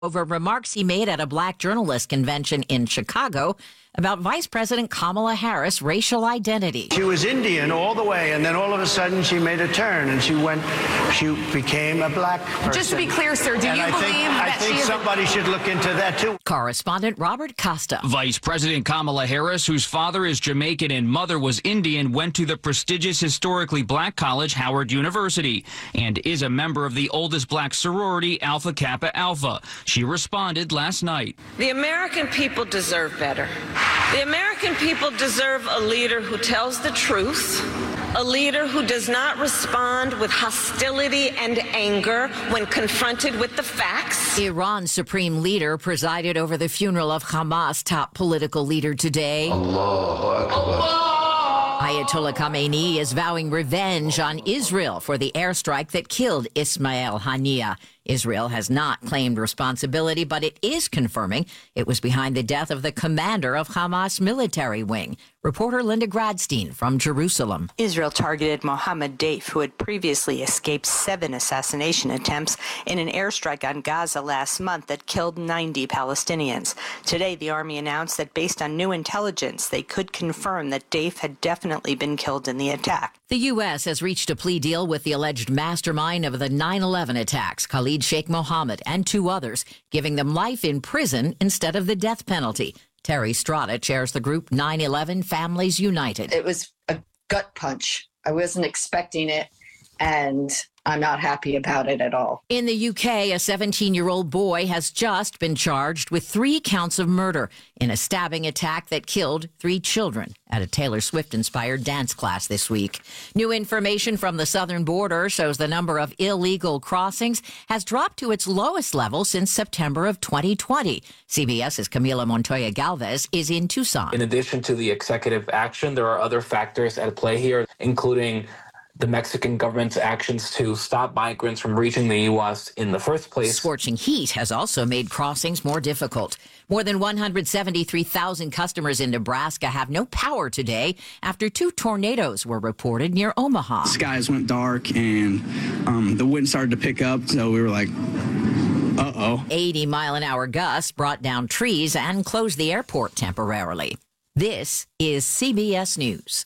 over remarks he made at a black journalist convention in Chicago about Vice President Kamala Harris' racial identity. She was Indian all the way, and then all of a sudden she made a turn, and she became a black person. Just to be clear, sir, do you believe I think somebody should look into that, too. Correspondent Robert Costa. Vice President Kamala Harris, whose father is Jamaican and mother was Indian, went to the prestigious historically black college, Howard University, and is a member of the oldest black sorority, Alpha Kappa Alpha. She responded last night. The American people deserve better. The American people deserve a leader who tells the truth, a leader who does not respond with hostility and anger when confronted with the facts. Iran's supreme leader presided over the funeral of Hamas top political leader today. Allahu Akbar. Ayatollah Khamenei is vowing revenge on Israel for the airstrike that killed Ismail Haniyeh. Israel has not claimed responsibility, but it is confirming it was behind the death of the commander of Hamas military wing. Reporter Linda Gradstein from Jerusalem. Israel targeted Mohammed Deif, who had previously escaped 7 assassination attempts in an airstrike on Gaza last month that killed 90 Palestinians. Today, the army announced that based on new intelligence, they could confirm that Deif had definitely been killed in the attack. The U.S. has reached a plea deal with the alleged mastermind of the 9/11 attacks, Khalid Sheikh Mohammed, and 2 others, giving them life in prison instead of the death penalty. Terry Strada chairs the group 9/11 Families United. It was a gut punch. I wasn't expecting it, and I'm not happy about it at all. In the UK, a 17-year-old boy has just been charged with 3 counts of murder in a stabbing attack that killed 3 children at a Taylor Swift-inspired dance class this week. New information from the southern border shows the number of illegal crossings has dropped to its lowest level since September of 2020. CBS's Camila Montoya Galvez is in Tucson. In addition to the executive action, there are other factors at play here, including the Mexican government's actions to stop migrants from reaching the U.S. in the first place. Scorching heat has also made crossings more difficult. More than 173,000 customers in Nebraska have no power today after 2 tornadoes were reported near Omaha. Skies went dark and the wind started to pick up, so we were like, uh-oh. 80-mile-an-hour gusts brought down trees and closed the airport temporarily. This is CBS News.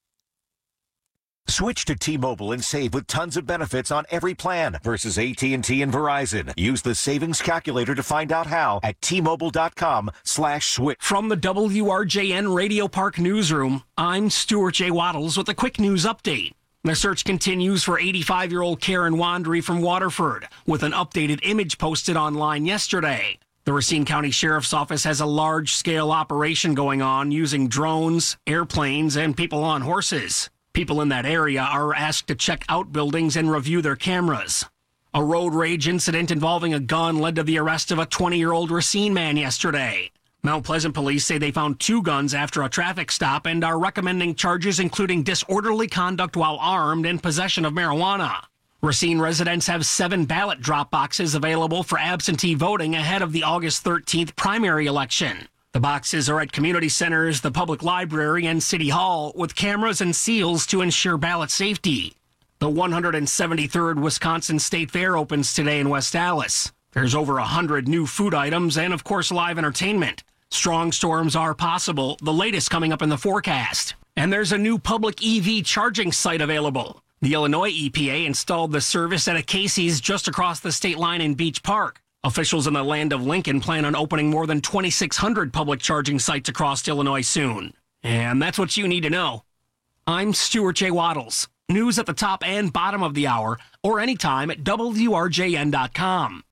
Switch to T-Mobile and save with tons of benefits on every plan versus AT&T and Verizon. Use the savings calculator to find out how at T-Mobile.com/switch. From the WRJN Radio Park Newsroom, I'm Stuart J. Waddles with a quick news update. The search continues for 85-year-old Karen Wandry from Waterford, with an updated image posted online yesterday. The Racine County Sheriff's Office has a large-scale operation going on using drones, airplanes, and people on horses. People in that area are asked to check outbuildings and review their cameras. A road rage incident involving a gun led to the arrest of a 20-year-old Racine man yesterday. Mount Pleasant police say they found 2 guns after a traffic stop and are recommending charges including disorderly conduct while armed and possession of marijuana. Racine residents have 7 ballot drop boxes available for absentee voting ahead of the August 13th primary election. The boxes are at community centers, the public library, and City Hall, with cameras and seals to ensure ballot safety. The 173rd Wisconsin State Fair opens today in West Allis. There's over 100 new food items and, of course, live entertainment. Strong storms are possible, the latest coming up in the forecast. And there's a new public EV charging site available. The Illinois EPA installed the service at a Casey's just across the state line in Beach Park. Officials in the land of Lincoln plan on opening more than 2,600 public charging sites across Illinois soon. And that's what you need to know. I'm Stuart J. Waddles. News at the top and bottom of the hour, or anytime at WRJN.com.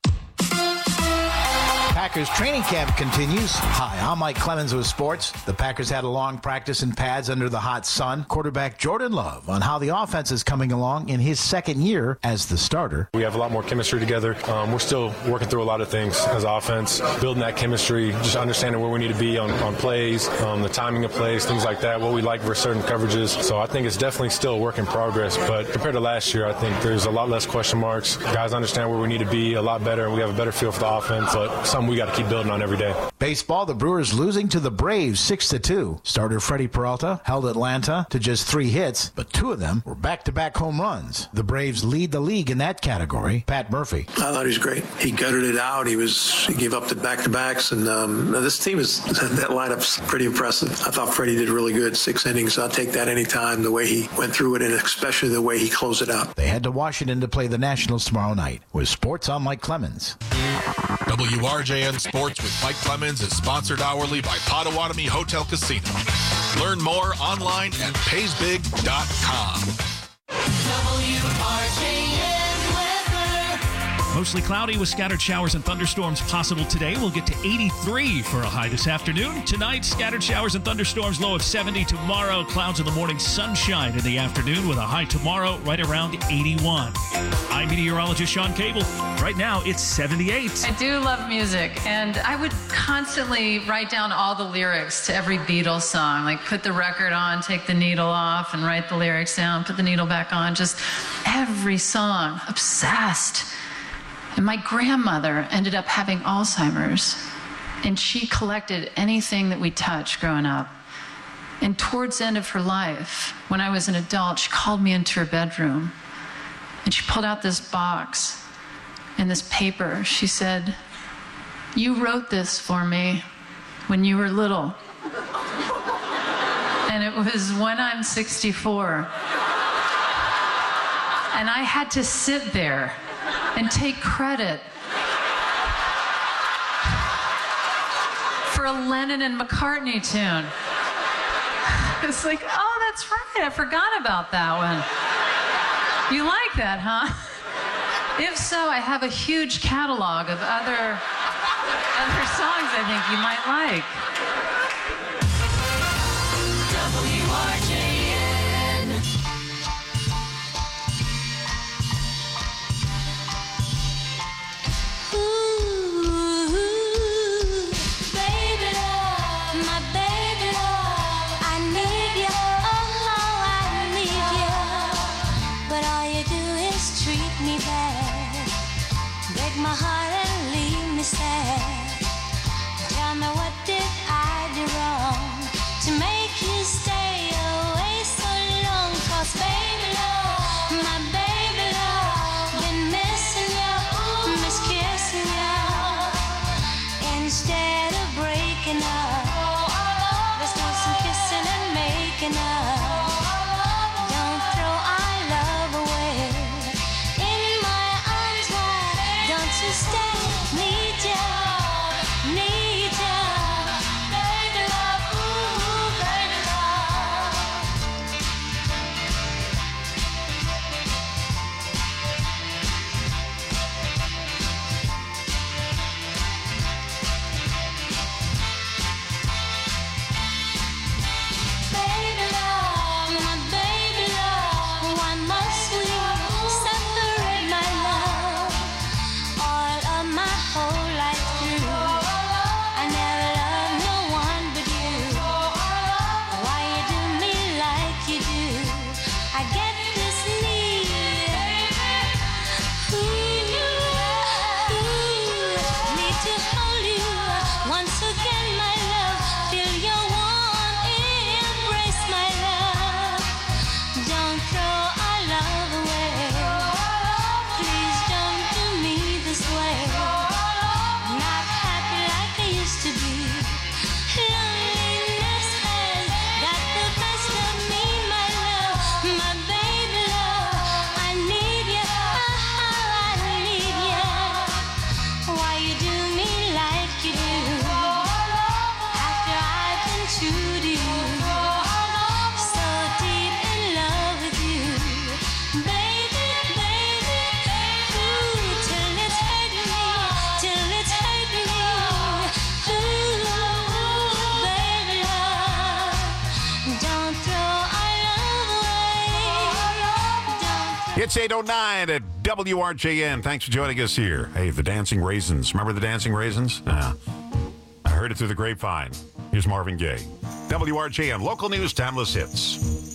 Packers training camp continues. Hi, I'm Mike Clemens with sports. The Packers had a long practice in pads under the hot sun. Quarterback Jordan Love on how the offense is coming along in his second year as the starter. We have a lot more chemistry together. We're still working through a lot of things as offense, building that chemistry, just understanding where we need to be on plays, the timing of plays, things like that, what we like for certain coverages. So I think it's definitely still a work in progress. But compared to last year, I think there's a lot less question marks. Guys understand where we need to be a lot better, and we have a better feel for the offense. But something we got to keep building on every day. Baseball, the Brewers losing to the Braves 6-2. Starter Freddie Peralta held Atlanta to just 3 hits, but 2 of them were back-to-back home runs. The Braves lead the league in that category. Pat Murphy. I thought he was great. He gutted it out. He gave up the back-to-backs, and this team that lineup's pretty impressive. I thought Freddie did really good. 6 innings. I'll take that anytime, the way he went through it, and especially the way he closed it out. They head to Washington to play the Nationals tomorrow night. With sports, I'm Mike Clemens. WRJN Sports with Mike Clemens is sponsored hourly by Potawatomi Hotel Casino. Learn more online at paysbig.com. Mostly cloudy with scattered showers and thunderstorms possible today. We'll get to 83 for a high this afternoon. Tonight, scattered showers and thunderstorms, low of 70. Tomorrow, clouds in the morning, sunshine in the afternoon with a high tomorrow right around 81. I'm meteorologist Sean Cable. Right now, it's 78. I do love music, and I would constantly write down all the lyrics to every Beatles song, like put the record on, take the needle off, and write the lyrics down, put the needle back on, just every song, obsessed. And my grandmother ended up having Alzheimer's, and she collected anything that we touched growing up. And towards the end of her life, when I was an adult, she called me into her bedroom, and she pulled out this box and this paper. She said, "You wrote this for me when you were little." And it was When I'm 64. And I had to sit there and take credit for a Lennon and McCartney tune. It's like, oh, that's right, I forgot about that one. You like that, huh? If so, I have a huge catalog of other songs I think you might like. My heart and leave me sad. Tell me, what did I do wrong to make you stay away so long? 'Cause baby love, my baby love, been missing you, miss kissing you. Instead of breaking up, let's do some kissing and making up. Don't throw our love away. In my arms wide, don't you stay, need ya, baby love, ooh, baby love. Baby love, my baby love, why must we separate, my love? All of my whole life through, I never loved no one but you. Why you do me like you do? I get this need, need to hold you once again, my love. Feel your warm embrace, my love. Don't throw our love away. Please don't do me this way. Not happy like I used to be. Loneliness has got the best of me, my love. My baby love, I need you, I need you. Why you do me like you do? After I've been true to you, so deep in love with you, baby, baby, ooh, till it's hurt me, till it's hurt me, ooh, baby love, don't throw our love away. It's 8:09 at WRJN. Thanks for joining us here. Hey, the Dancing Raisins. Remember the Dancing Raisins? Yeah. I heard it through the grapevine. Here's Marvin Gaye. WRJN, local news, timeless hits.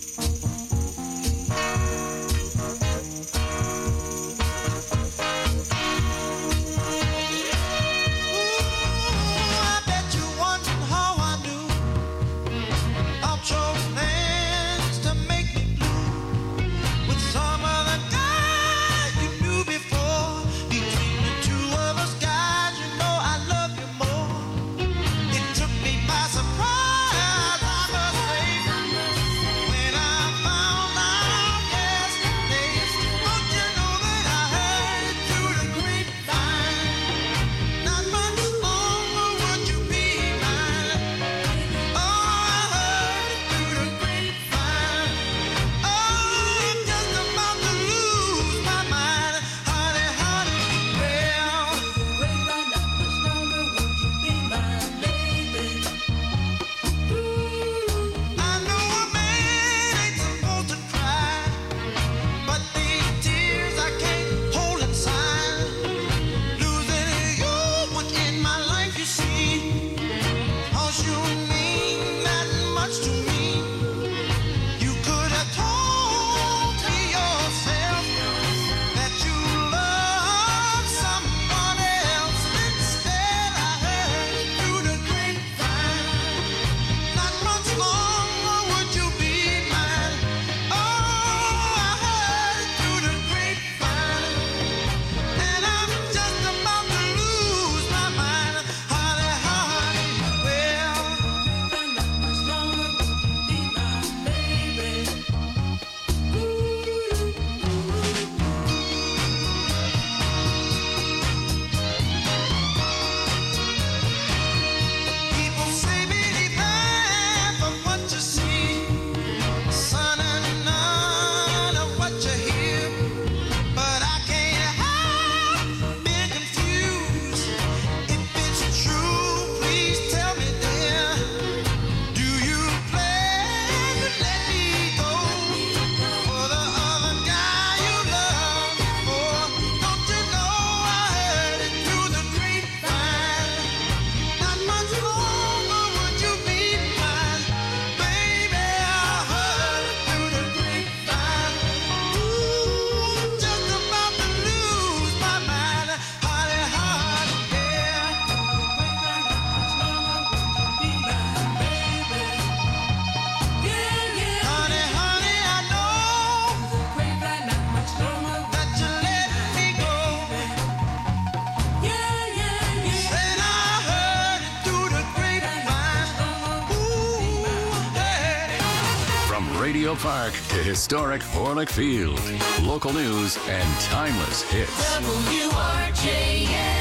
Memorial Park to historic Orlick Field. Local news and timeless hits. WRJN.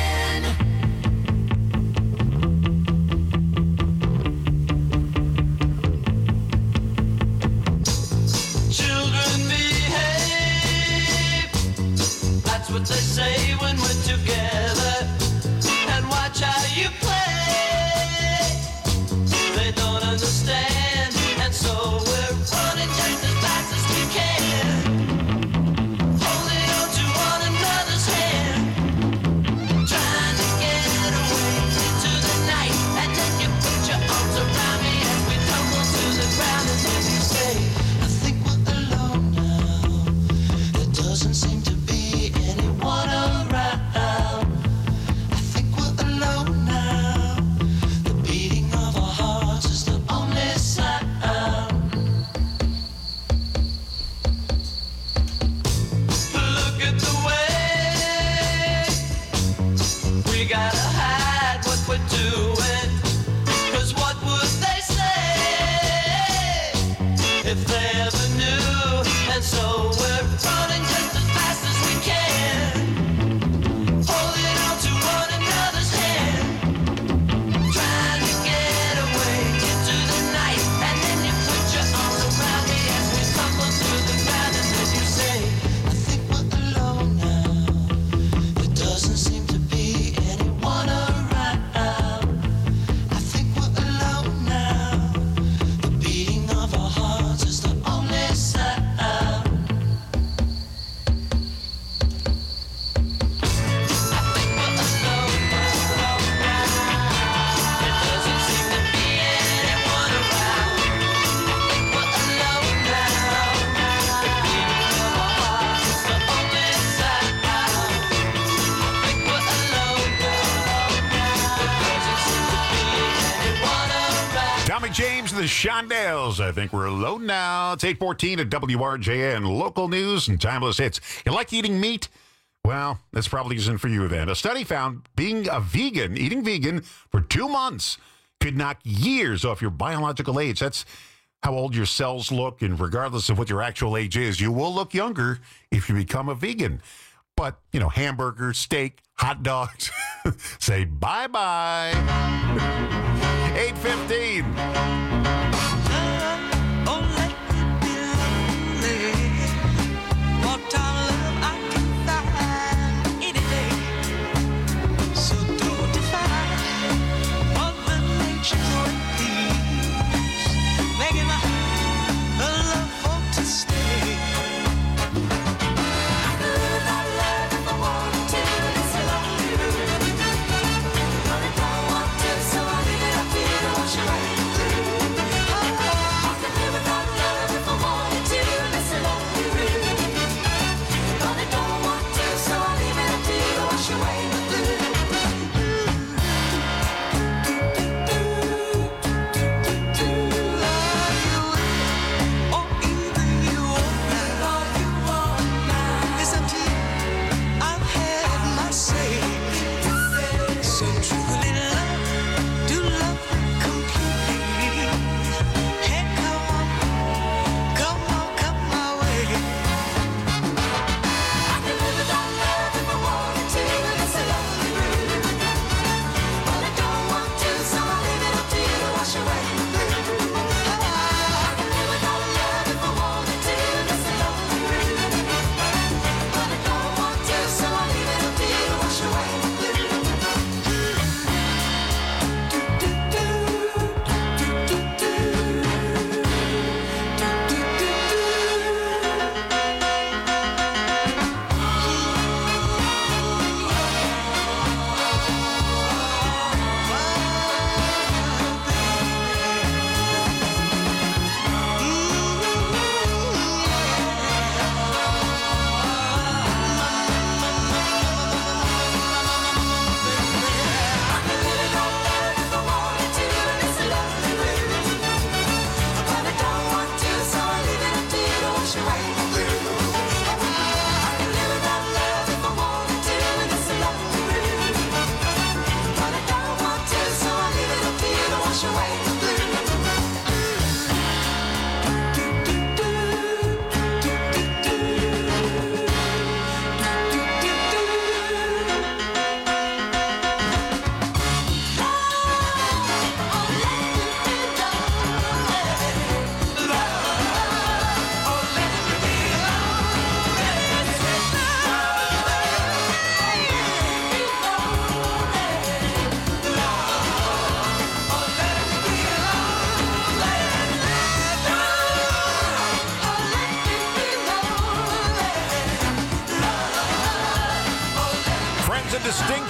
Children behave. That's what they say when we're together. And watch how you play. They don't understand, and so we're running just as fast as we can. Holding on to one another's hand. Trying to get away into the night. And then you put your arms around me as we tumble to the ground. And then you say, I think we're alone now. There doesn't seem to be anyone around. I think we're alone now. The beating of our hearts is the only sound. Look at the way we gotta hide what we're doing. 'Cause what would they say if they ever knew? And so we're running just as fast as we can. Holding on to one another's hand. Trying to get away into the night. And then you put your arms around me as we tumble through the ground. And then you say, I think we're alone now. There doesn't seem to be anyone around. I think we're alone now. The beating of our hearts is the only sound. Tommy James and the Shondells. I think we're alone now. It's 8:14 at WRJN. Local news and timeless hits. You like eating meat? Well, that's probably isn't for you then. A study found eating vegan for 2 months could knock years off your biological age. That's how old your cells look, and regardless of what your actual age is, you will look younger if you become a vegan. But, hamburgers, steak, hot dogs, say bye-bye. 8:15.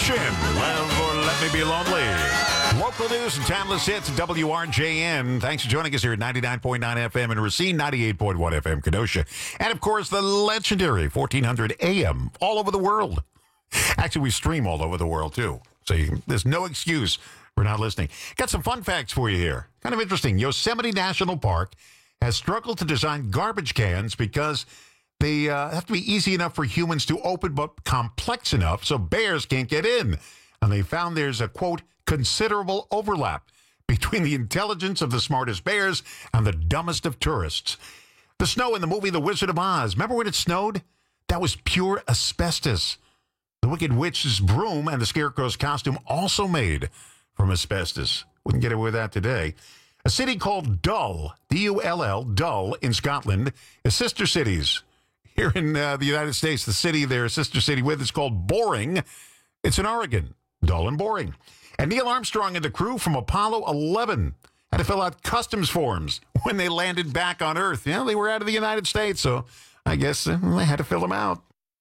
Ocean. Love or Let Me Be Lonely. Local news and timeless hits at WRJN. Thanks for joining us here at 99.9 FM in Racine, 98.1 FM Kenosha. And, of course, the legendary 1400 AM all over the world. Actually, we stream all over the world, too. So there's no excuse for not listening. Got some fun facts for you here. Kind of interesting. Yosemite National Park has struggled to design garbage cans because they have to be easy enough for humans to open, but complex enough so bears can't get in. And they found there's a, quote, considerable overlap between the intelligence of the smartest bears and the dumbest of tourists. The snow in the movie The Wizard of Oz. Remember when it snowed? That was pure asbestos. The Wicked Witch's broom and the Scarecrow's costume also made from asbestos. Wouldn't get away with that today. A city called Dull, D-U-L-L, Dull, in Scotland, is sister cities. Here in the United States, the city their sister city with is called Boring. It's in Oregon. Dull and boring. And Neil Armstrong and the crew from Apollo 11 had to fill out customs forms when they landed back on Earth. Yeah, they were out of the United States, so I guess they had to fill them out.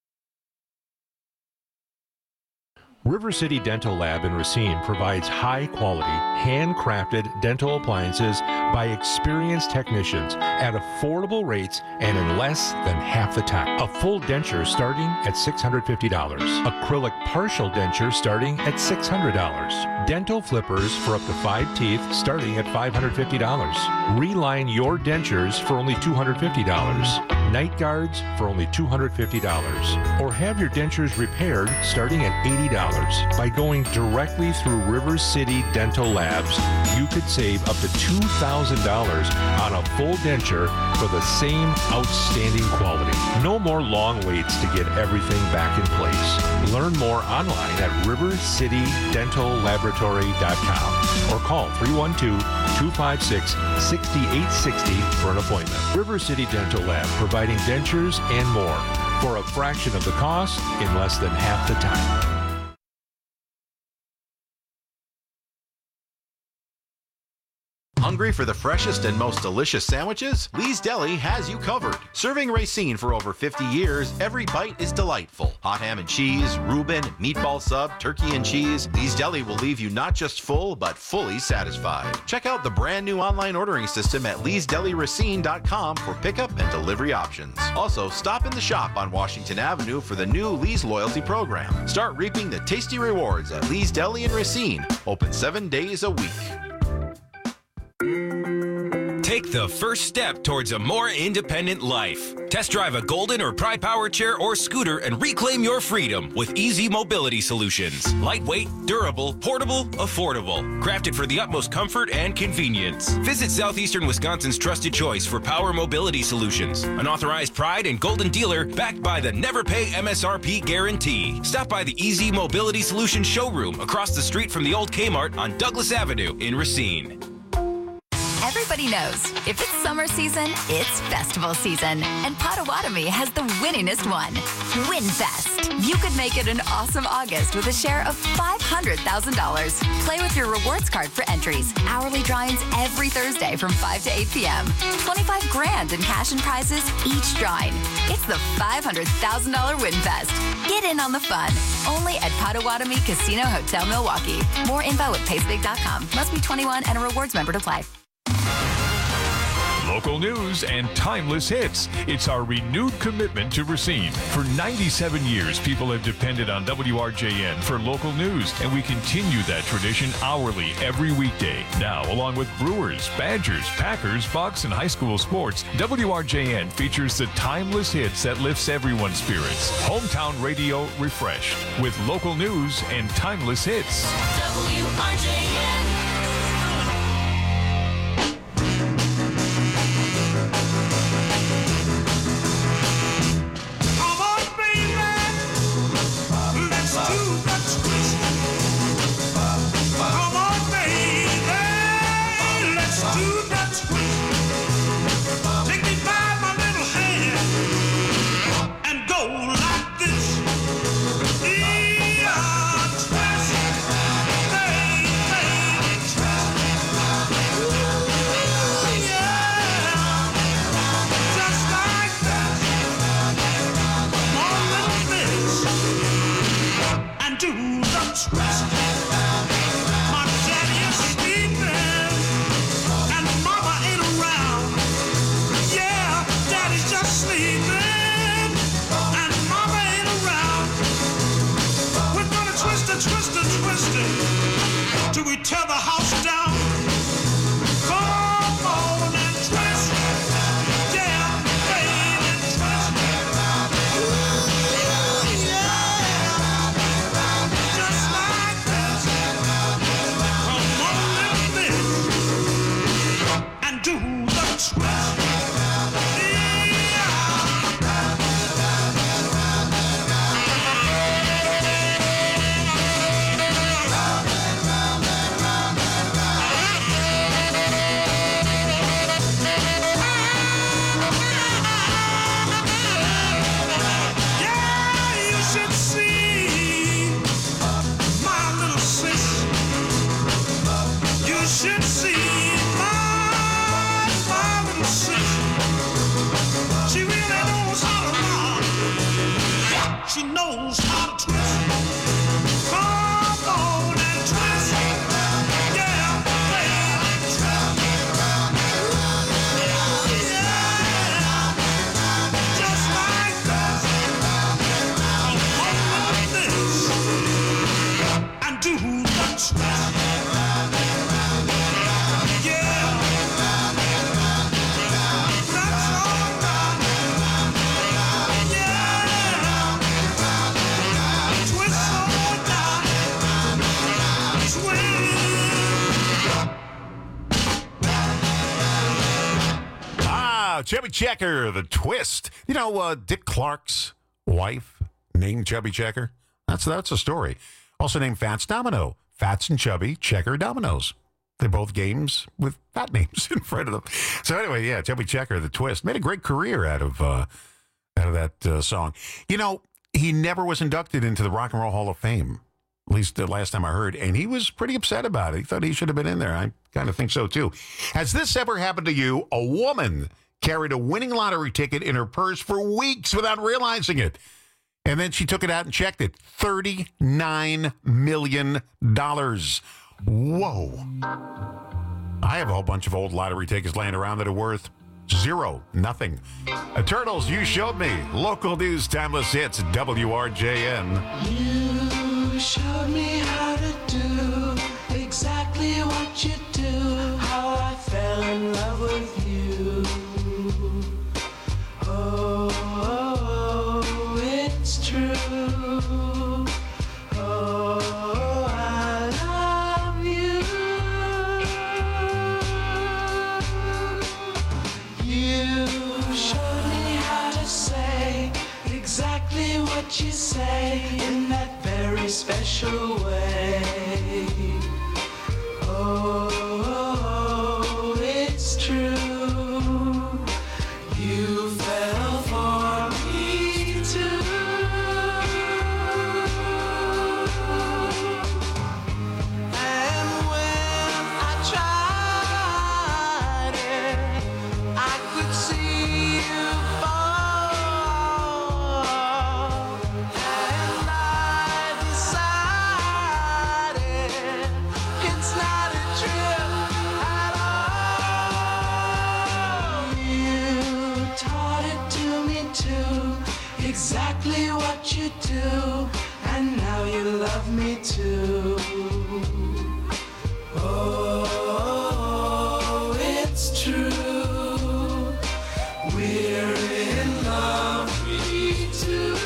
River City Dental Lab in Racine provides high-quality, handcrafted dental appliances by experienced technicians at affordable rates and in less than half the time. A full denture starting at $650. Acrylic partial denture starting at $600. Dental flippers for up to 5 teeth starting at $550. Reline your dentures for only $250. Night guards for only $250. Or have your dentures repaired starting at $80. By going directly through River City Dental Labs, you could save up to $2,000 on a full denture for the same outstanding quality. No more long waits to get everything back in place. Learn more online at rivercitydentallaboratory.com or call 312-256-6860 for an appointment. River City Dental Lab, providing dentures and more for a fraction of the cost in less than half the time. Hungry for the freshest and most delicious sandwiches? Lee's Deli has you covered. Serving Racine for over 50 years, every bite is delightful. Hot ham and cheese, Reuben, meatball sub, turkey and cheese. Lee's Deli will leave you not just full, but fully satisfied. Check out the brand new online ordering system at leesdeliracine.com for pickup and delivery options. Also, stop in the shop on Washington Avenue for the new Lee's Loyalty Program. Start reaping the tasty rewards at Lee's Deli in Racine. Open 7 days a week. Take the first step towards a more independent life. Test drive a Golden or Pride Power chair or scooter and reclaim your freedom with Easy Mobility Solutions. Lightweight, durable, portable, affordable. Crafted for the utmost comfort and convenience. Visit Southeastern Wisconsin's trusted choice for power mobility solutions. An authorized Pride and Golden dealer backed by the Never Pay MSRP guarantee. Stop by the Easy Mobility Solutions showroom across the street from the old Kmart on Douglas Avenue in Racine. Everybody knows, if it's summer season, it's festival season. And Potawatomi has the winningest one, WinFest. You could make it an awesome August with a share of $500,000. Play with your rewards card for entries. Hourly drawings every Thursday from 5 to 8 p.m. $25 grand in cash and prizes each drawing. It's the $500,000 WinFest. Get in on the fun. Only at Potawatomi Casino Hotel Milwaukee. More info at pacebig.com. Must be 21 and a rewards member to apply. Local news and timeless hits. It's our renewed commitment to Racine. For 97 years, people have depended on WRJN for local news, and we continue that tradition hourly every weekday. Now, along with Brewers, Badgers, Packers, Bucks, and high school sports, WRJN features the timeless hits that lifts everyone's spirits. Hometown radio refreshed with local news and timeless hits. WRJN. Chubby Checker, the twist. You know, Dick Clark's wife named Chubby Checker. That's a story. Also named Fats Domino. Fats and Chubby Checker Dominoes. They're both games with fat names in front of them. So anyway, yeah, Chubby Checker, the twist. Made a great career out of that song. You know, he never was inducted into the Rock and Roll Hall of Fame. At least the last time I heard. And he was pretty upset about it. He thought he should have been in there. I kind of think so, too. Has this ever happened to you? A woman carried a winning lottery ticket in her purse for weeks without realizing it. And then she took it out and checked it. $39 million. Whoa. I have a whole bunch of old lottery tickets laying around that are worth zero, nothing. Turtles, You Showed Me. Local news, timeless hits, WRJN. You showed me how to do exactly what you do, how I fell in love with you. Oh, it's true. Oh, I love you. You showed me how to say exactly what you say in that very special way. Oh, it's true. You fell for me too. And when I tried it, I could see you fall. And I decided it's not a trip at all. You taught it to me too, exactly what you do, and now you love me too. Oh, it's true. We're in love, we too.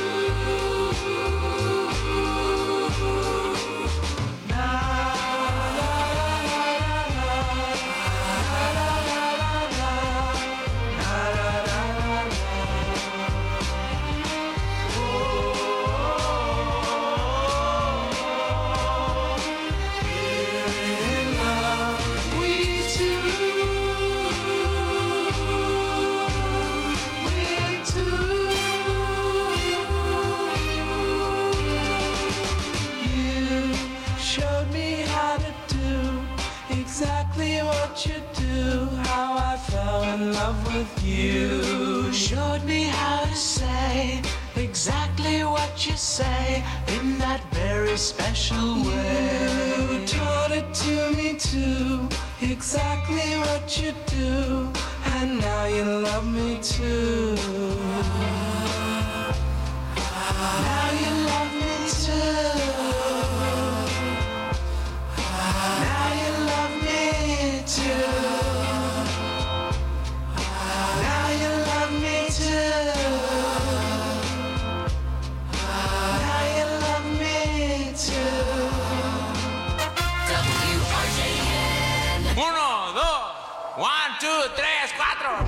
You showed me how to do exactly what you do, how I fell in love with you. Showed me how to say exactly what you say in that very special way. You taught it to me too, exactly what you do, and now you love me too. Now you love me too. Now you love me too. Now you love me too. Now you love me too. WRJN. 1, 2, 1, 2, 3, 4.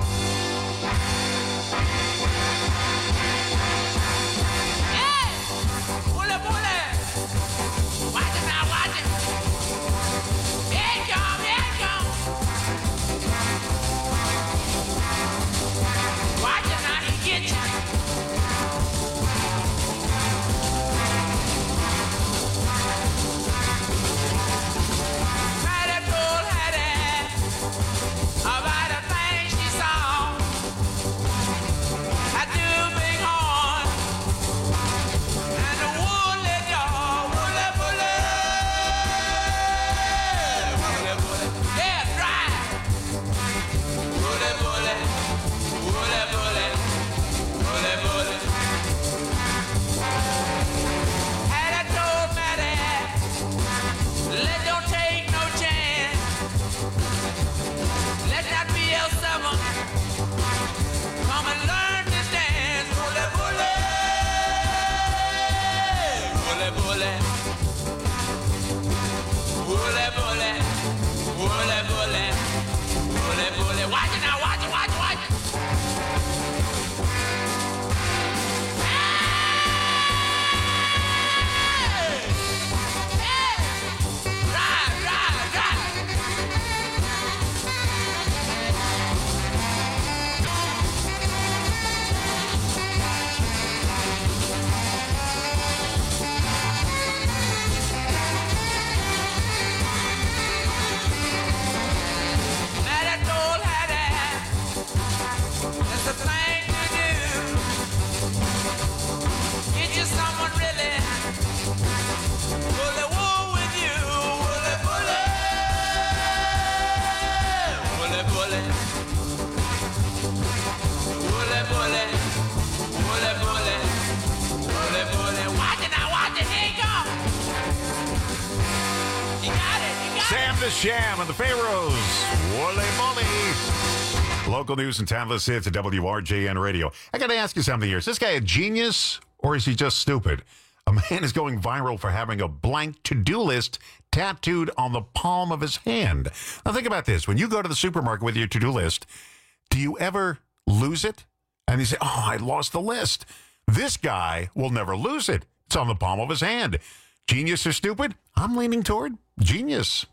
About a thing she saw Sham and the Pharaohs. Wole moly. Local news and timeless hits at WRJN Radio. I got to ask you something here. Is this guy a genius or is he just stupid? A man is going viral for having a blank to-do list tattooed on the palm of his hand. Now think about this. When you go to the supermarket with your to-do list, do you ever lose it? And you say, oh, I lost the list. This guy will never lose it. It's on the palm of his hand. Genius or stupid? I'm leaning toward genius.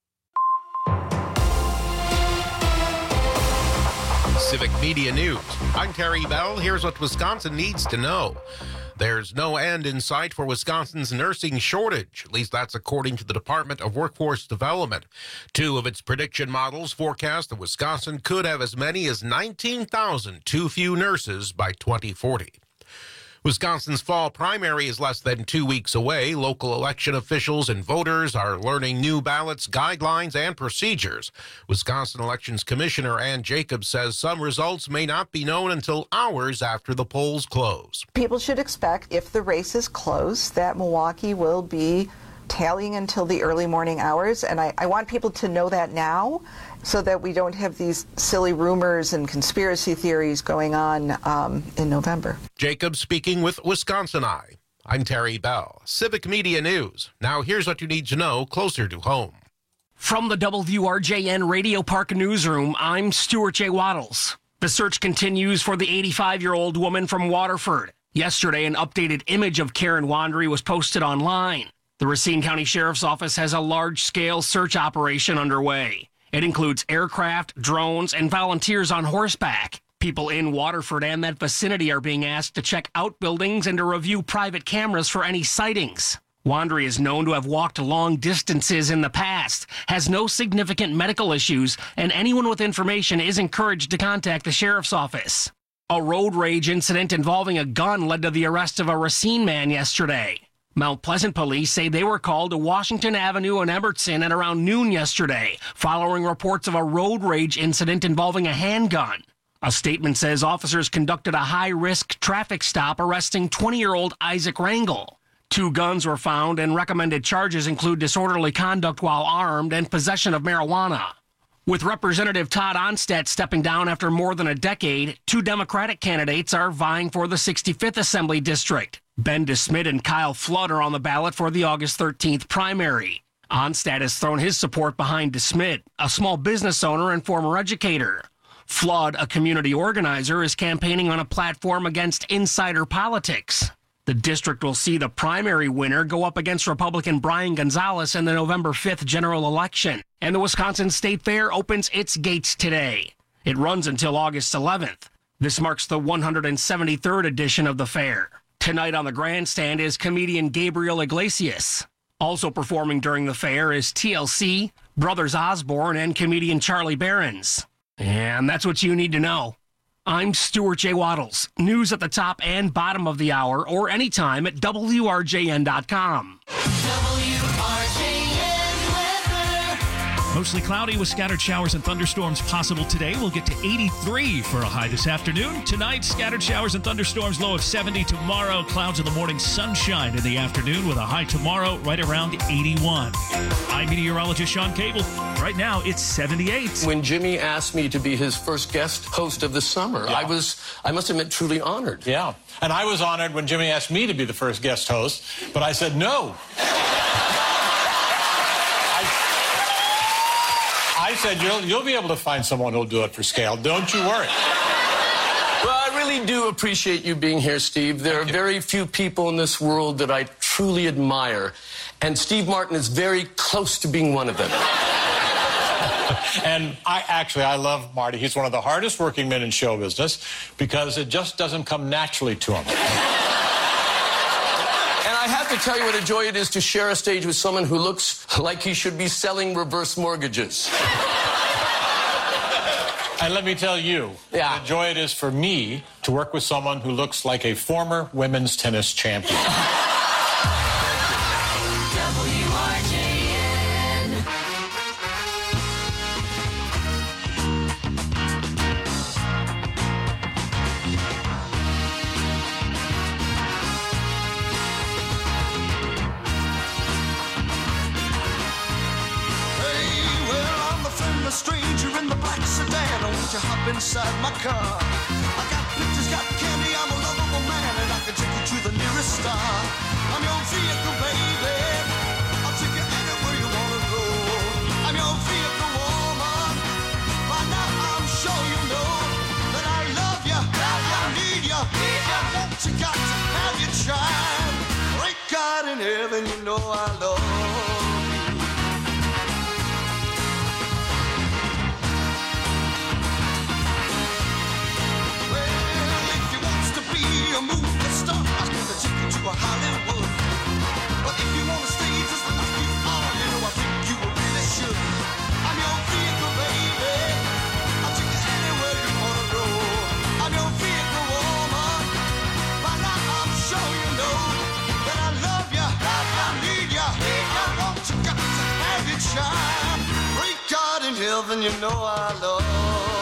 Civic Media News. I'm Terry Bell. Here's what Wisconsin needs to know. There's no end in sight for Wisconsin's nursing shortage. At least that's according to the Department of Workforce Development. Two of its prediction models forecast that Wisconsin could have as many as 19,000 too few nurses by 2040. Wisconsin's fall primary is less than 2 weeks away. Local election officials and voters are learning new ballots, guidelines, and procedures. Wisconsin Elections Commissioner Ann Jacobs says some results may not be known until hours after the polls close. People should expect, if the race is close, that Milwaukee will be tallying until the early morning hours, and I want people to know that now so that we don't have these silly rumors and conspiracy theories going on in November. Jacobs speaking with Wisconsin Eye. I'm Terry Bell. Civic Media News. Now here's what you need to know closer to home. From the WRJN Radio Park Newsroom, I'm Stuart J. Waddles. The search continues for the 85-year-old woman from Waterford. Yesterday, an updated image of Karen Wandry was posted online. The Racine County Sheriff's Office has a large-scale search operation underway. It includes aircraft, drones, and volunteers on horseback. People in Waterford and that vicinity are being asked to check outbuildings and to review private cameras for any sightings. Wandry is known to have walked long distances in the past, has no significant medical issues, and anyone with information is encouraged to contact the Sheriff's Office. A road rage incident involving a gun led to the arrest of a Racine man yesterday. Mount Pleasant police say they were called to Washington Avenue and Emerson at around noon yesterday, following reports of a road rage incident involving a handgun. A statement says officers conducted a high-risk traffic stop arresting 20-year-old Isaac Rangel. 2 guns were found, and recommended charges include disorderly conduct while armed and possession of marijuana. With Representative Todd Onstadt stepping down after more than a decade, 2 Democratic candidates are vying for the 65th Assembly District. Ben DeSmit and Kyle Flood are on the ballot for the August 13th primary. Onstadt has thrown his support behind DeSmit, a small business owner and former educator. Flood, a community organizer, is campaigning on a platform against insider politics. The district will see the primary winner go up against Republican Brian Gonzalez in the November 5th general election. And the Wisconsin State Fair opens its gates today. It runs until August 11th. This marks the 173rd edition of the fair. Tonight on the grandstand is comedian Gabriel Iglesias. Also performing during the fair is TLC, Brothers Osborne, and comedian Charlie Behrens. And that's what you need to know. I'm Stuart J. Waddles. News at the top and bottom of the hour or anytime at WRJN.com. Mostly cloudy with scattered showers and thunderstorms possible today. We'll get to 83 for a high this afternoon. Tonight, scattered showers and thunderstorms, low of 70. Tomorrow, clouds in the morning, sunshine in the afternoon with a high tomorrow right around 81. I'm meteorologist Sean Cable. Right now, it's 78. When Jimmy asked me to be his first guest host of the summer, I must admit, truly honored. Yeah, and I was honored when Jimmy asked me to be the first guest host, but I said no. I said, you'll be able to find someone who'll do it for scale. Don't you worry. Well, I really do appreciate you being here, Steve. There are very few people in this world that I truly admire, and Steve Martin is very close to being one of them. And I love Marty. He's one of the hardest working men in show business because it just doesn't come naturally to him. I have to tell you what a joy it is to share a stage with someone who looks like he should be selling reverse mortgages. And let me tell you, what a joy it is for me to work with someone who looks like a former women's tennis champion. you hop inside my car. I got pictures, got candy, I'm a lovable man, and I can take you to the nearest star. I'm your vehicle, baby. I'll take you anywhere you wanna go. I'm your vehicle, woman. By now I'm sure you know that I love you, I need you, I want you, got to have your child. Great God in heaven, you know I love you. A movie star, I'm gonna take you to a Hollywood. But if you wanna stay just like you are, you know I think you really should. I'm your vehicle, baby. I'll take you anywhere you wanna go. I'm your vehicle, woman. By now I'm sure you know that I love you, I need you, I want you, got to have your child. Great God in heaven, you know I love you.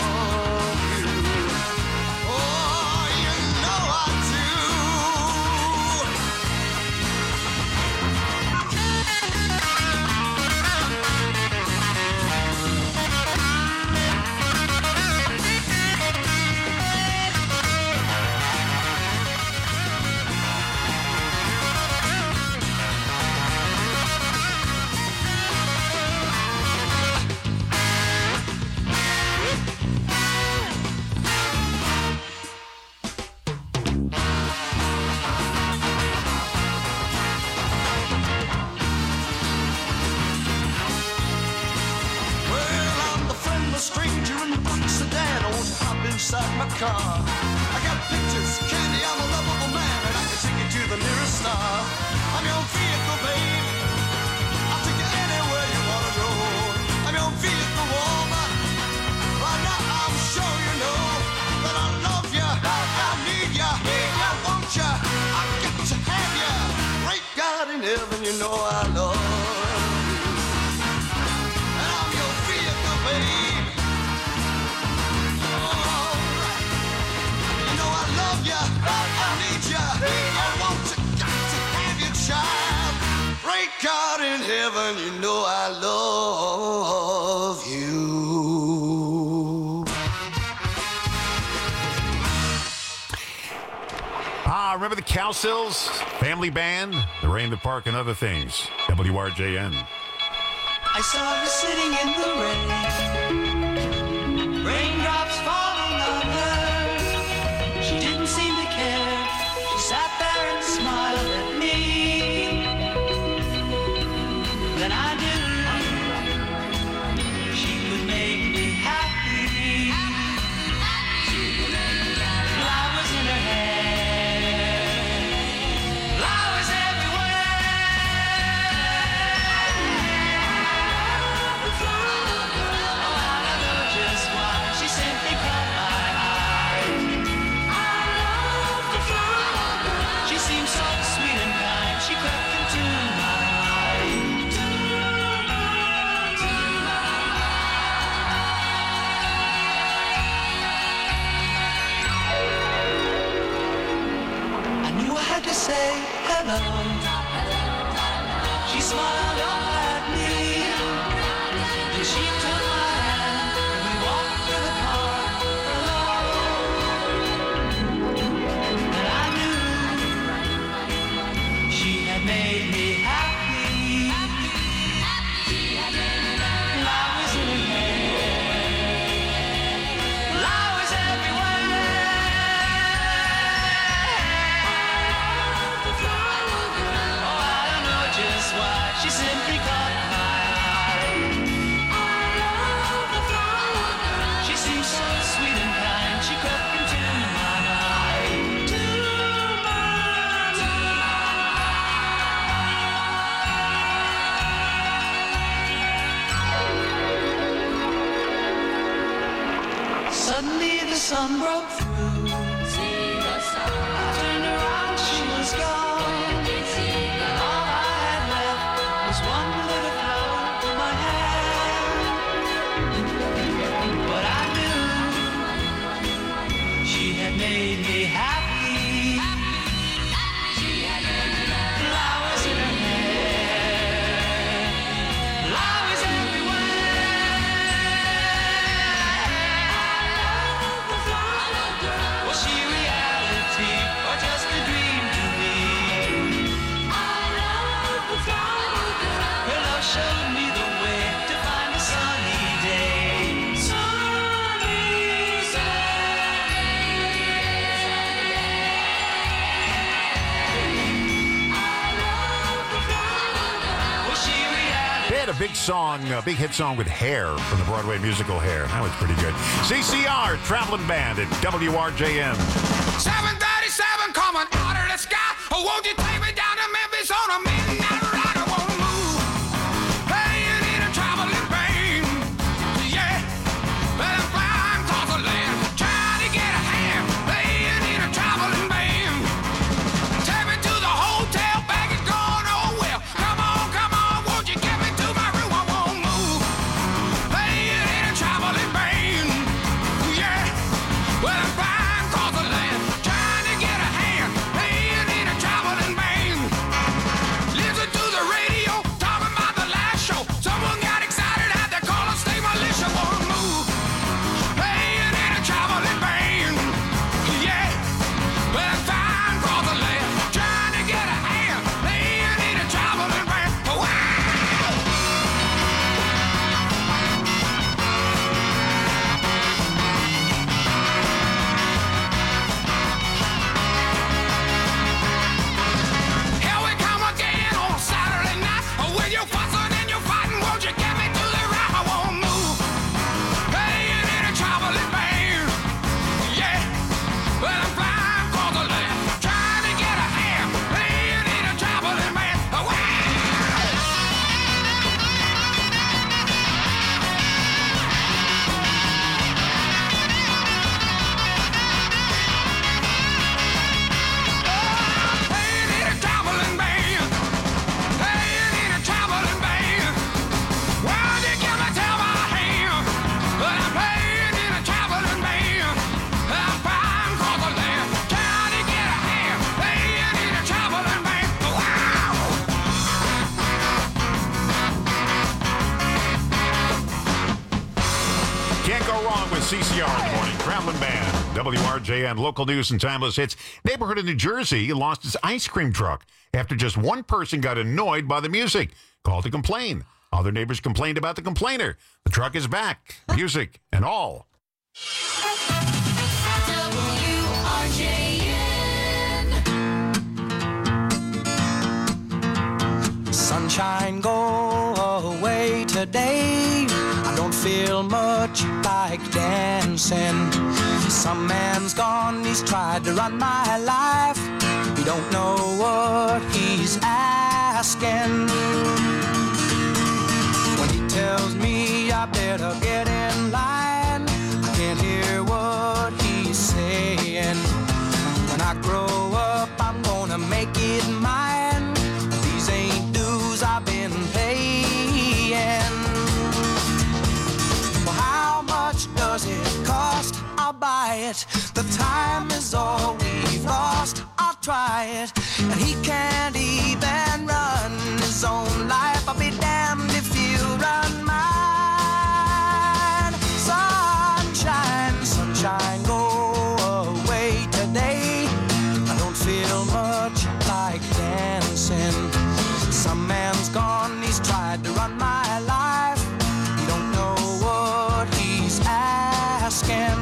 Stranger in the black sedan, I want to hop inside my car. I got pictures, candy, I'm a lovable man, and I can take you to the nearest star. I'm your vehicle, babe. I'll take you anywhere you wanna go. I'm your vehicle, woman. By now I'm sure you know that I love you, I need you, I want you, I got to have you. Great God in heaven, you know I love you. And I'm your vehicle, babe. God in heaven, you know I love you. Remember the Cowsills family band, the Rain the Park and other things. WRJN. I saw her sitting in the rain, raindrops falling on her. She didn't seem to care. She sat there and smiled at me. Then I knew she could make me happy. Flowers in her hair, flowers everywhere. Oh, I don't know just why she simply caught my eye. I love the flower. She seemed so sweet and kind. She crept into my to say hello. She smiled up at me, and she took my hand, and we walked through the park alone. And I knew she had made me happy. Flowers in her hair, flowers everywhere. She simply caught my eye. I love the flower girl. She seems so sweet and kind. She crept into my mind. Suddenly the sun broke through. I turned around, she was gone. One little flower in my hand, but I knew she had made me happy. Flowers in her hair, flowers everywhere. song, a big hit song with Hair from the Broadway musical Hair. That was pretty good. CCR, Traveling Band at WRJM. 737 coming out of the sky. Oh, won't you take me down to Memphis on a midnight ride? I wanna move, playing in a traveling band. Yeah, but I'm flying across the land, trying to get a hand, playing in a traveling band. Take me to the hotel, baggage gone, oh well. Come on, won't you get me to my room? I won't move, playing in a traveling band. Yeah, well I'm flying across the land, trying to get a hand, playing in a traveling band. Listen to the radio, talking about the last show. Someone got excited, had to call us state militia. Won't move, playing in a traveling band. Yeah, well I'm flying across the land, trying to get a hand, playing in a traveling band. Wow! Here we come again on Saturday night. With your fussing and your fighting, won't you get me to the right? I won't move, playing in a traveling band. Yeah, well I'm flying across the land, trying to get a hand, playing in a traveling band. Wow! Playing in a traveling band, playing in a traveling band. Why'd you give me till my hand? But I'm playing in a traveling band. I'm flying across the land, trying to get a hand, playing in a traveling band. Wow! Can't go wrong with CCR in the morning. Traveling Band, WRJN, local news and timeless hits. Neighborhood in New Jersey lost its ice cream truck after just one person got annoyed by the music, called to complain. Other neighbors complained about the complainer. The truck is back, music and all. Sunshine, go away today. I don't feel much like dancing. Some man's gone, he's tried to run my life. He don't know what he's asking. When he tells me I better get in line, I can't hear what he's saying. When I grow up, I'm gonna make it mine. These ain't dues I've been paying. Well, how much does it cost? I'll buy it. The time is all we've lost. I'll try it. And he can't even run his own life. I'll be damned if you run mine. Sunshine, sunshine, go away today. I don't feel much like dancing. Some man's gone, he's tried to run my life. He don't know what he's asking.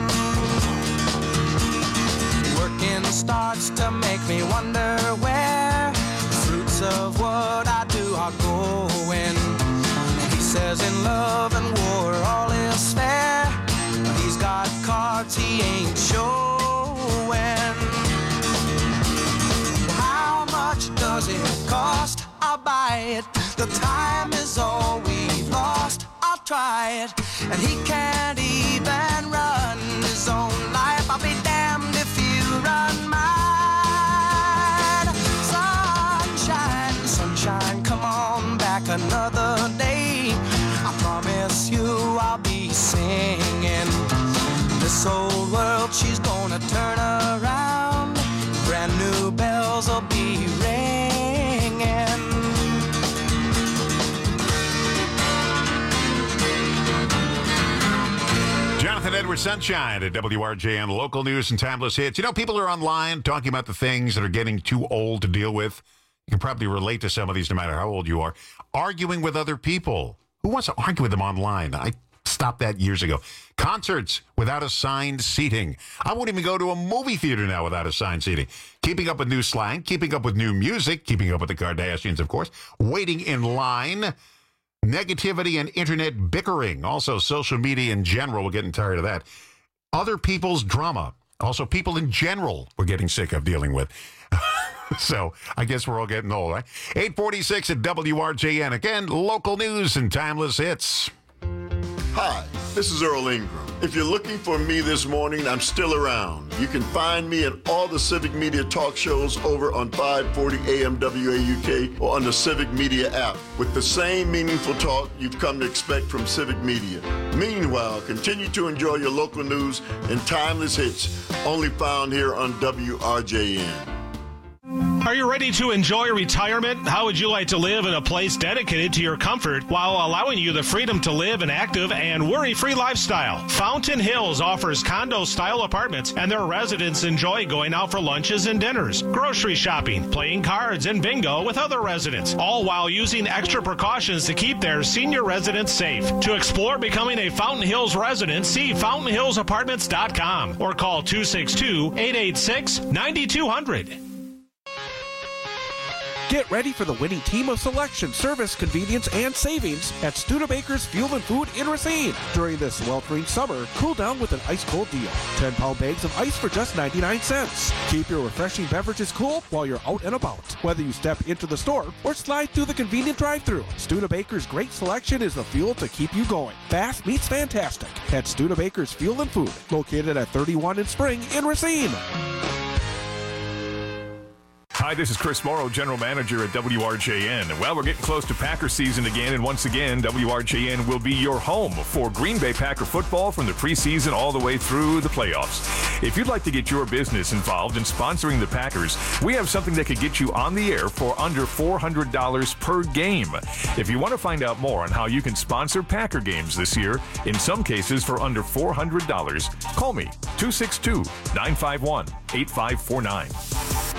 Working starts to make me wonder where the fruits of what I do are going. He says in love and war all is fair, but he's got cards he ain't showing. How much does it cost? I'll buy it. The time is all we've lost. I'll try it. And he can't even run his own life. I'll be damned if you run mine. Sunshine, sunshine, come on back another day. I promise you I'll be singing. This old world, she's gonna turn around. Brand new bells will be ringing. Jonathan Edwards, Sunshine at WRJN, local news and timeless hits. You know, people are online talking about the things that are getting too old to deal with. You can probably relate to some of these no matter how old you are. Arguing with other people. Who wants to argue with them online? I stopped that years ago. Concerts without assigned seating. I won't even go to a movie theater now without assigned seating. Keeping up with new slang, keeping up with new music, keeping up with the Kardashians, of course. Waiting in line. Negativity and internet bickering. Also, social media in general. We're getting tired of that. Other people's drama. Also, people in general we're getting sick of dealing with. So, I guess we're all getting old, right? 846 at WRJN. Again, local news and timeless hits. Hi, this is Earl Ingram. If you're looking for me this morning, I'm still around. You can find me at all the Civic Media talk shows over on 540 AM WAUK or on the Civic Media app with the same meaningful talk you've come to expect from Civic Media. Meanwhile, continue to enjoy your local news and timeless hits only found here on WRJN. Are you ready to enjoy retirement? How would you like to live in a place dedicated to your comfort while allowing you the freedom to live an active and worry-free lifestyle? Fountain Hills offers condo-style apartments, and their residents enjoy going out for lunches and dinners, grocery shopping, playing cards, and bingo with other residents, all while using extra precautions to keep their senior residents safe. To explore becoming a Fountain Hills resident, see fountainhillsapartments.com or call 262-886-9200. Get ready for the winning team of selection, service, convenience, and savings at Studebaker's Fuel and Food in Racine. During this sweltering summer, cool down with an ice-cold deal. 10-pound bags of ice for just 99 cents. Keep your refreshing beverages cool while you're out and about. Whether you step into the store or slide through the convenient drive-thru, Studebaker's great selection is the fuel to keep you going. Fast meets fantastic at Studebaker's Fuel and Food, located at 31 in Spring in Racine. Hi, this is Chris Morrow, General Manager at WRJN. Well, we're getting close to Packer season again, and once again, WRJN will be your home for Green Bay Packer football from the preseason all the way through the playoffs. If you'd like to get your business involved in sponsoring the Packers, we have something that could get you on the air for under $400 per game. If you want to find out more on how you can sponsor Packer games this year, in some cases for under $400, call me, 262-951-8549.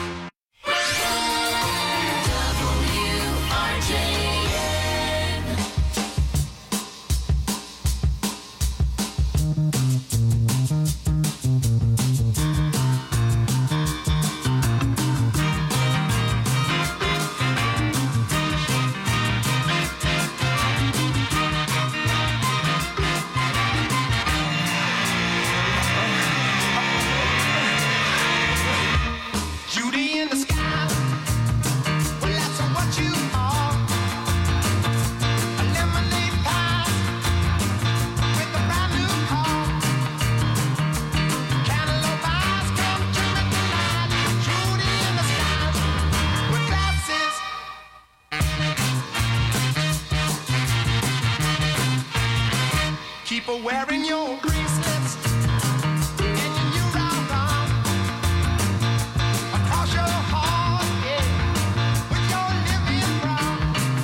Wearing your bracelets and your new round across your heart, yeah, with your living brown.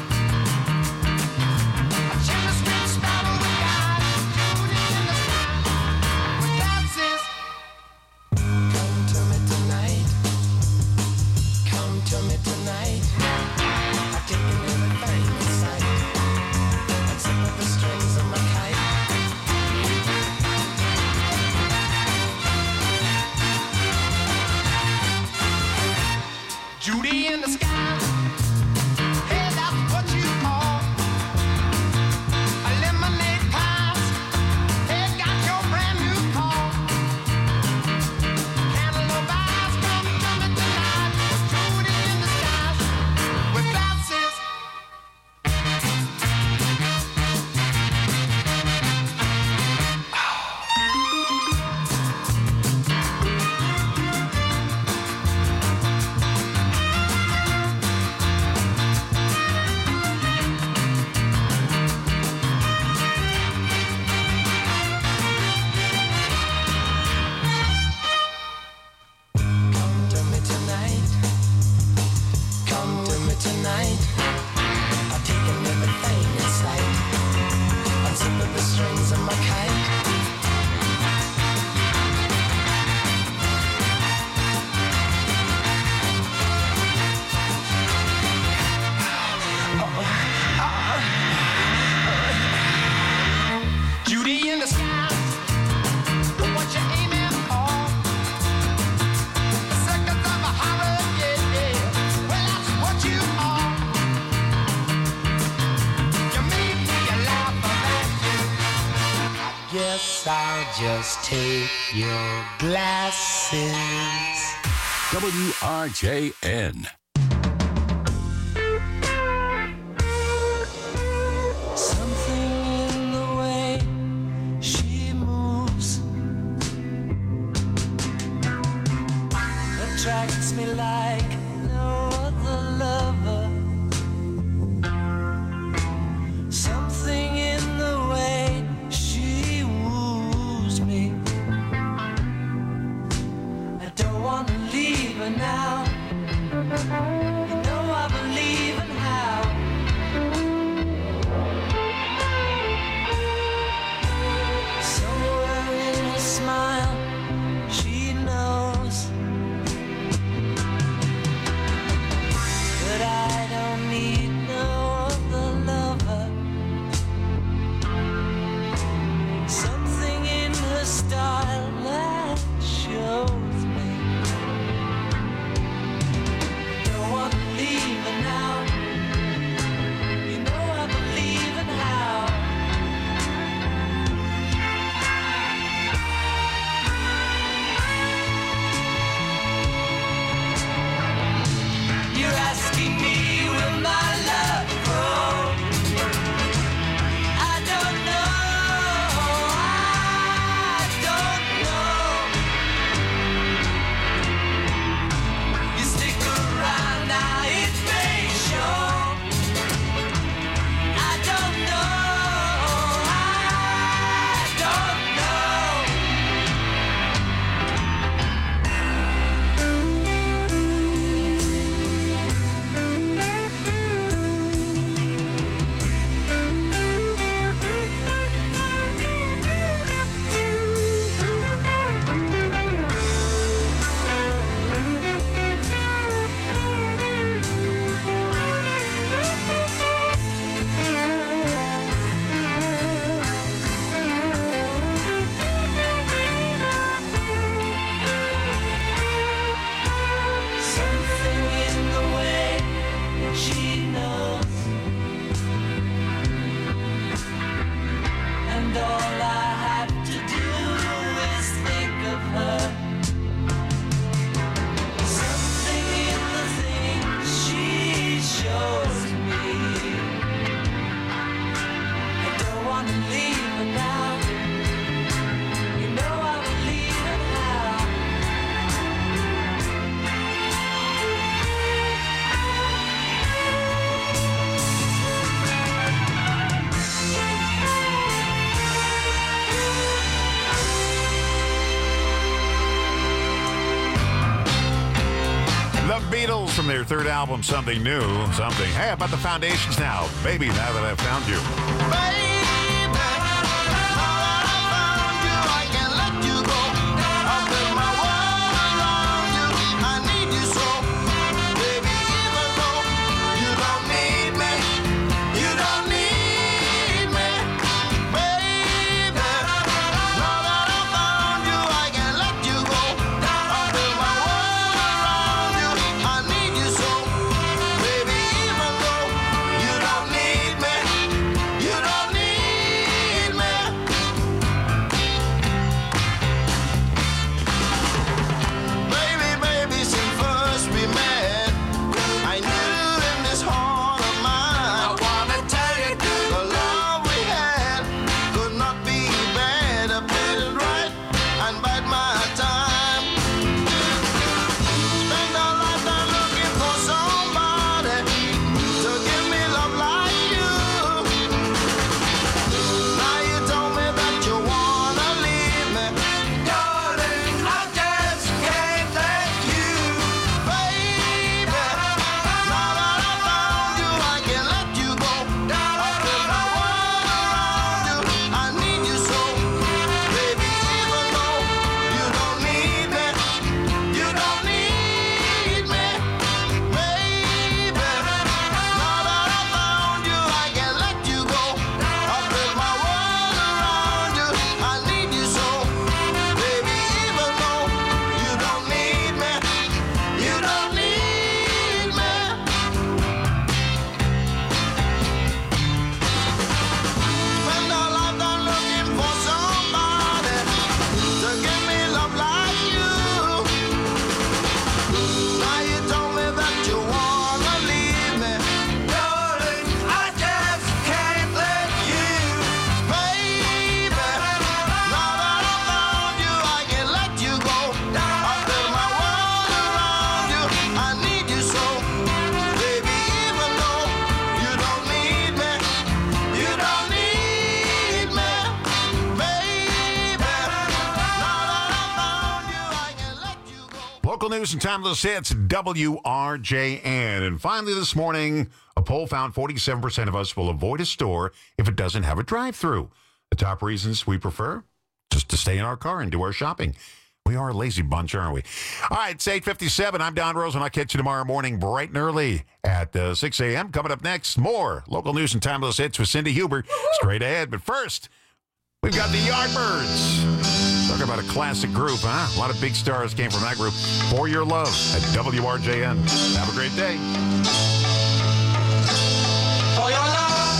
A chimney sweet sparrow with eyes shooting in the sky with glasses. Come to me tonight. Come to me tonight. I've taken everything in sight except for the strings of my kite. guess I'll just take your glasses. WRJN. Something in the way she moves attracts me like no other lover. Something in the way she woos me. I don't want to leave her now. You know I believe in how. Somewhere in her smile, she knows that I don't need no other lover. Something in her style that shows me. Don't want to leave her now. You know I believe in how. You're asking me, will my love grow? I don't know, I don't know. You stick around now, it may show. I don't know, I don't Something in the way she knows, and all I have to do is think of her. Something in the things she shows me. I don't want to leave her now. You know I believe in how. The Beatles from their third album, Something New, Something. Hey, how about the Foundations now? Baby, now that I've found you. You Local news and timeless hits, WRJN. And finally this morning, a poll found 47% of us will avoid a store if it doesn't have a drive-thru. The top reasons we prefer? Just to stay in our car and do our shopping. We are a lazy bunch, aren't we? All right, it's 8:57. I'm Don Rose, and I'll catch you tomorrow morning bright and early at 6 a.m. Coming up next, more local news and timeless hits with Cindy Huber. Straight ahead. But first, we've got the Yardbirds. Talk about a classic group, huh? A lot of big stars came from that group. For Your Love at WRJN. Have a great day. For your love.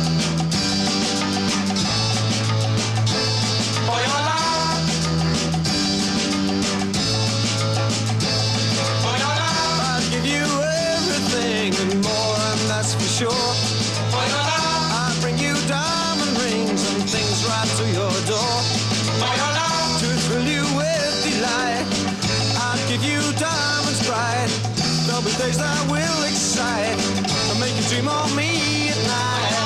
For your love. For your love. I'll give you everything and more, and that's for sure. For your love. I'll bring you diamond rings and things right to your door. For your love. To thrill you with delight, I'll give you diamonds bright. There'll be days that will excite and make you dream of me at night.